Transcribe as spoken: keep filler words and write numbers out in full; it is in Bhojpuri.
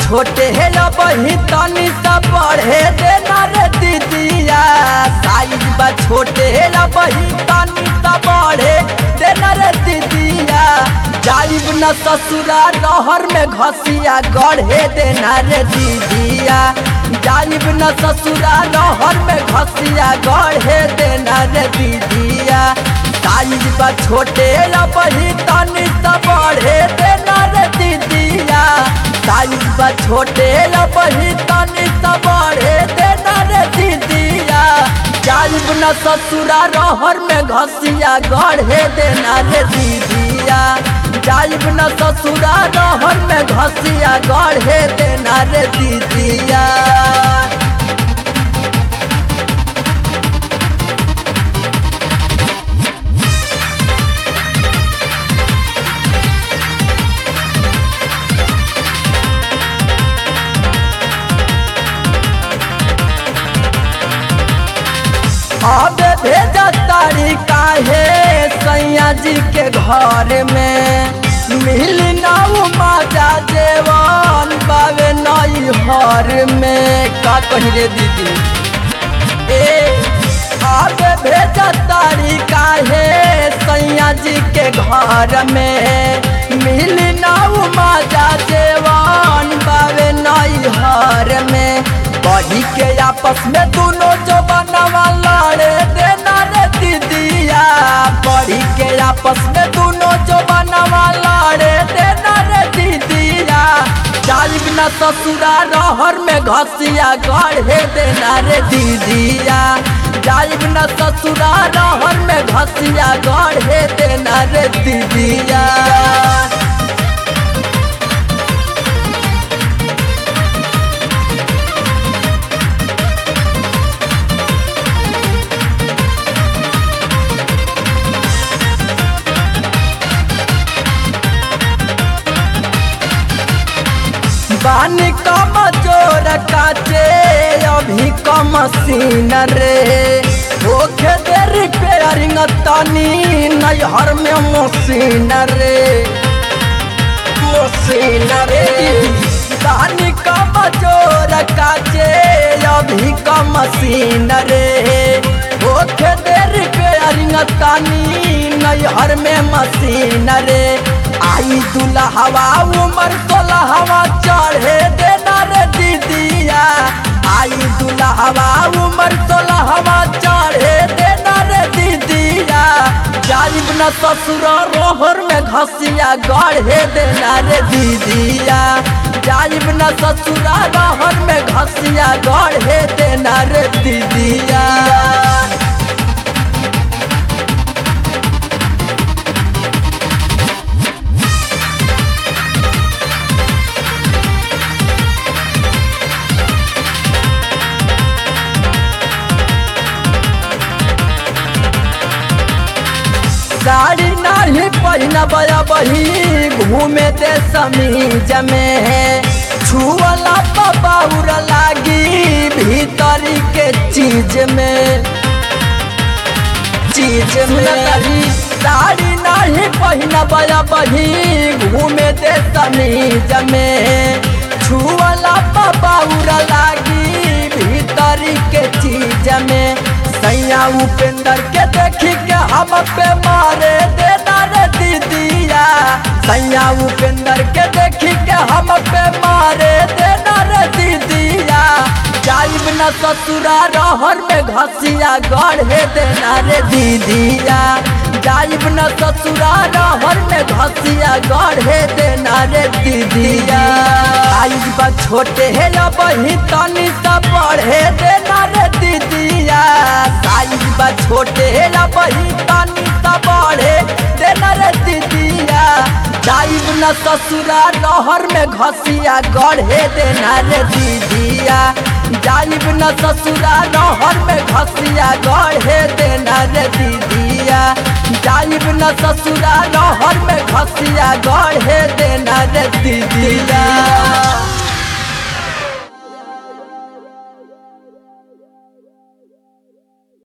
छोटे है बही तनी सा बढ़े देना रे दीदिया। साइज बा छोटे है बही तनी सा बढ़े देना रे दीदिया। जाइब न ससुरा रहर में घसिया गढ़े देना रे दीदिया। जाइब न ससुरा रहर में घसिया गढ़े देना रे दीदिया। साइज बा छोटे बही तनी सा बढ़े देना रे दीदिया। साइज बा छोटे बही तनी सा बढ़े देना रे दीदिया। जाइब न ससुरा रहर में घसिया गढ़े देना रे दीदिया। जाइब न ससुरा रहर में घसिया गढ़े देना रे दीदिया। अब भेजा तारी काहे सैया जी के घर में। मिल नाऊ माजा जेवन बावे नई हर में। का कही रे दीदी ए अब भेजा तारी काहे सैया जी के घर में। मिल नाऊ माजा जेवन बावे नई हर में। बढ़ी के आपस में दोनों जो बनवा लड़े देना रे दीदिया। बढ़ी के आपस में दोनों जो बनवा लड़े देना रे दीदिया। जाइब न ससुरा रहर में घसिया गढ़े देना रे दीदिया। जाइब न ससुरा रहर में घसिया गढ़े देना रे दीदिया। बानी कम जोर काचे अभी कम सीन रे। होखे दे रिपेयरिंग तनी नैहर में मशीन रे। मशीन रे बानी कम जोर काचे अभी कम सीन रे। होखे दे रिपेयरिंग तनी नैहर में मशीन रे। आई दुल्हवा उमर सोलहवा चढ़े देना रे दीदिया। आई दुल्हवा उमर सोलहवा चढ़े देना रे दीदिया। जाइब न ससुरा रहर में घसिया गढ़े देना रे दीदिया। जाइब न ससुरा रहर में घसिया गढ़े देना रे दीदिया। साड़ी नाही पहिना बया बही घूमे दे समीज में है। छुअला बाउर लागी भीतरी के चीज में। चीज में साड़ी नाही पहिना बया बही घूमे दे समीज में। छुअला बाउर लागी भीतरी के चीज में। सैया उपेंद्र के देखी के हम पे मारे देना रे दीदिया। सैया उपेंद्र के देखी के हम पे मारे देना रे दीदिया। जाइब न ससुरा रहर में घसिया गढ़े देना रे दीदिया। जाइब न ससुरा रहर में घसिया गढ़े देना रे दीदिया। साइज बा छोटे है बही तनी सा बढ़े देना रे दीदिया। साइज बा छोटे है बही तनी सा बढ़े देना रे दीदिया। जाइब न ससुरा रहर में घसिया गढ़े देना रे दीदिया। जाइब न ससुरा रहर में घसिया गढ़े देना रे दीदिया। जाइब न ससुरा रहर में घसिया गढ़े देना रे दीदिया।